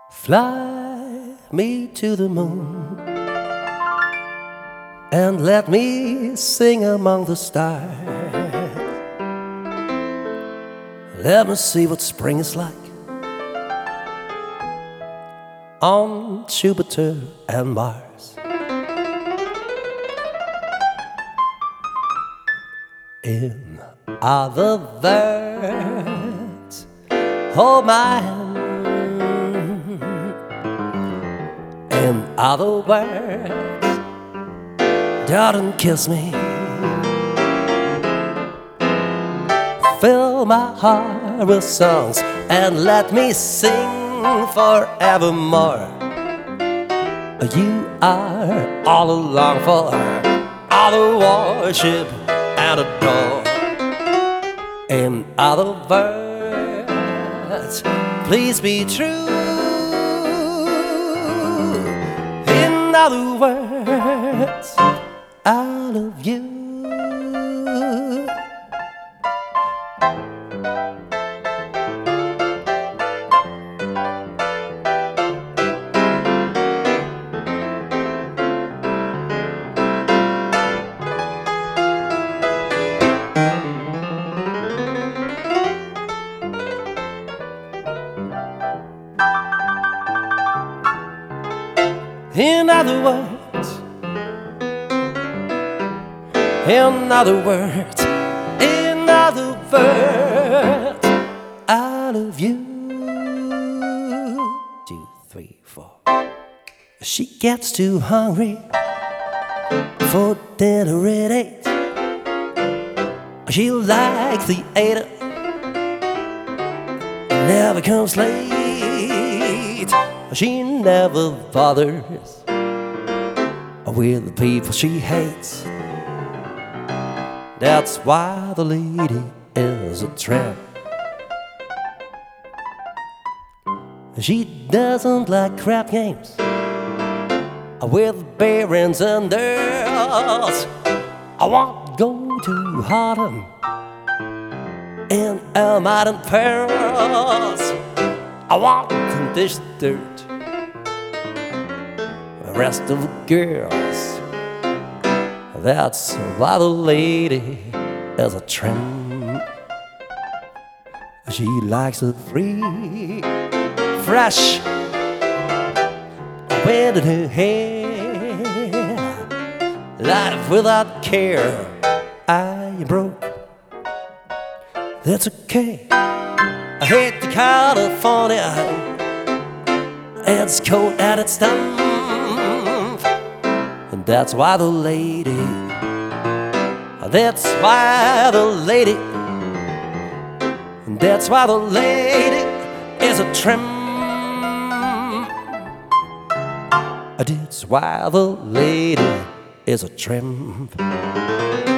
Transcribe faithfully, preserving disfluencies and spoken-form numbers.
Fly me to the moon and let me sing among the stars. Let me see what spring is like on Jupiter and Mars. In other words, hold my hand. In other words, darling, kiss me. Fill my heart with songs and let me sing forevermore. You are all along for all to worship and adore. In other words, please be true. In other words, I love you. In other words, in other words, in other words, I love you. Two, three, four. She gets too hungry for dinner at eight. She likes the theater, never comes late. She never bothers with the people she hates. That's why the lady is a tramp. She doesn't like crap games with barons and earls. I won't go to Harlem in Elmite and pearls. I want to dish dirt. The rest of the girls, that's why the lady is a tramp. She likes it free, fresh wind in her hair, life without care. I am broke, that's okay. I hate to California, it's cold and it's damp. And that's why the lady, that's why the lady, that's why the lady is a tramp. That's why the lady is a tramp.